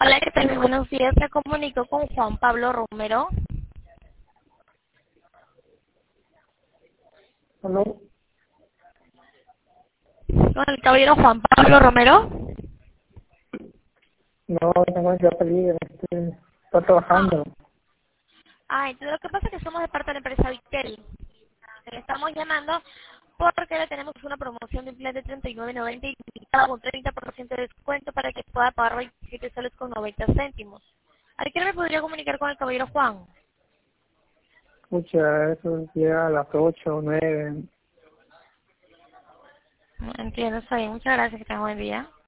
Hola, ¿qué tal? Muy buenos días. Me comunico con Juan Pablo Romero. ¿Aló? Con el caballero Juan Pablo Romero. No, tengo ya peligro, estoy Ah, trabajando. entonces lo que pasa es que somos de parte de la empresa Vitel. Le estamos llamando porque le tenemos una promoción de un plan de 39.90 y con 30% de descuento para que pueda pagar 27 soles con 90 céntimos. ¿A qué hora me podría comunicar con el caballero Juan? Escucha, eso llega a las 8 o 9. Entiendo, está bien. Muchas gracias. Que tenga buen día.